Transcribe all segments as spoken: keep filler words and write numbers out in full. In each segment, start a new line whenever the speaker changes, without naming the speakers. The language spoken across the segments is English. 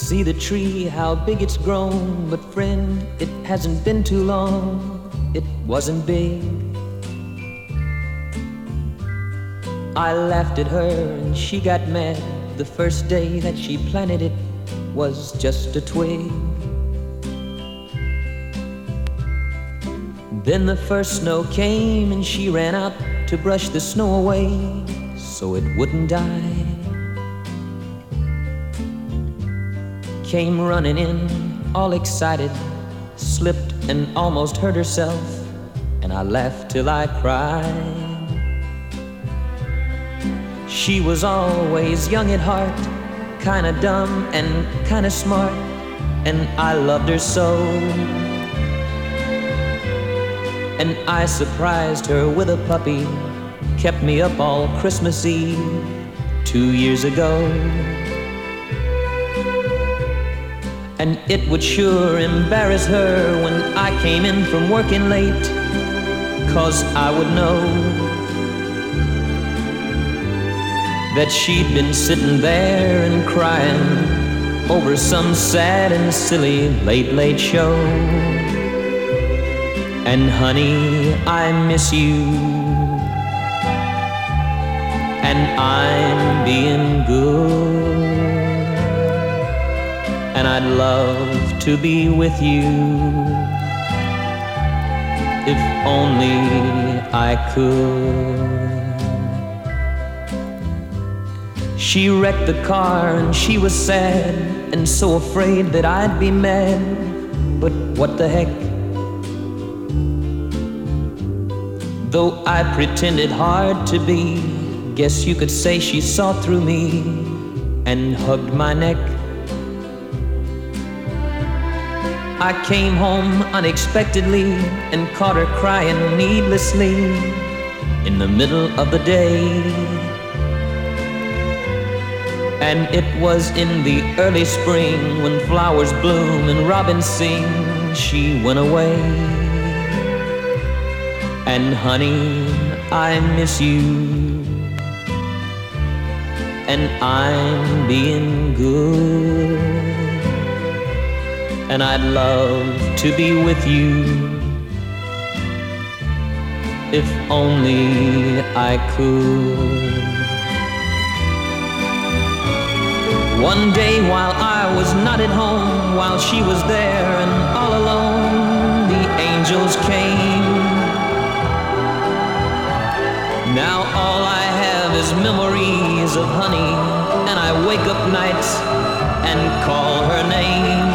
See the tree, how big it's grown. But friend, it hasn't been too long. It wasn't big. I laughed at her and she got mad. The first day that she planted it was just a twig. Then the first snow came and she ran out to brush the snow away so it wouldn't die. Came running in, all excited, slipped and almost hurt herself, and I laughed till I cried. She was always young at heart, kinda dumb and kinda smart, and I loved her so. And I surprised her with a puppy, kept me up all Christmas Eve two years ago. And it would sure embarrass her when I came in from working late, 'cause I would know that she'd been sitting there and crying over some sad and silly late, late show. And honey, I miss you, and I'm being good, and I'd love to be with you if only I could. She wrecked the car and she was sad and so afraid that I'd be mad, but what the heck? Though I pretended hard to be, guess you could say she saw through me and hugged my neck. I came home unexpectedly and caught her crying needlessly in the middle of the day. And it was in the early spring when flowers bloom and robins sing, she went away. And honey, I miss you, and I'm being good, and I'd love to be with you if only I could. One day while I was not at home, while she was there and all alone, the angels came. Now all I have is memories of honey, and I wake up nights and call her name.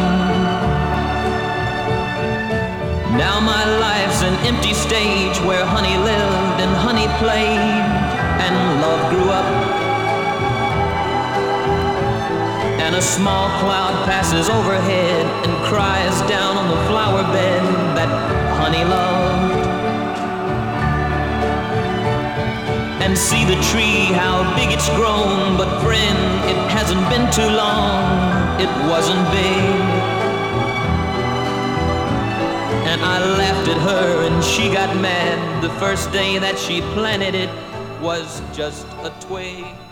Now my life's an empty stage where honey lived and honey played and love grew up. And a small cloud passes overhead and cries down on the flower bed that honey loved. And see the tree, how big it's grown. But friend, it hasn't been too long. It wasn't big. And I laughed at her and she got mad. The first day that she planted it was just a twig.